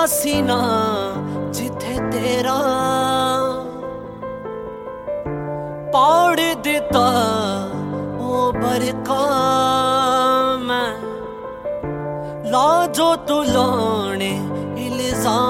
सीना जिथे तेरा पाड़ दिता ओ बरका मैं ला जो तू लाने इल्जाम।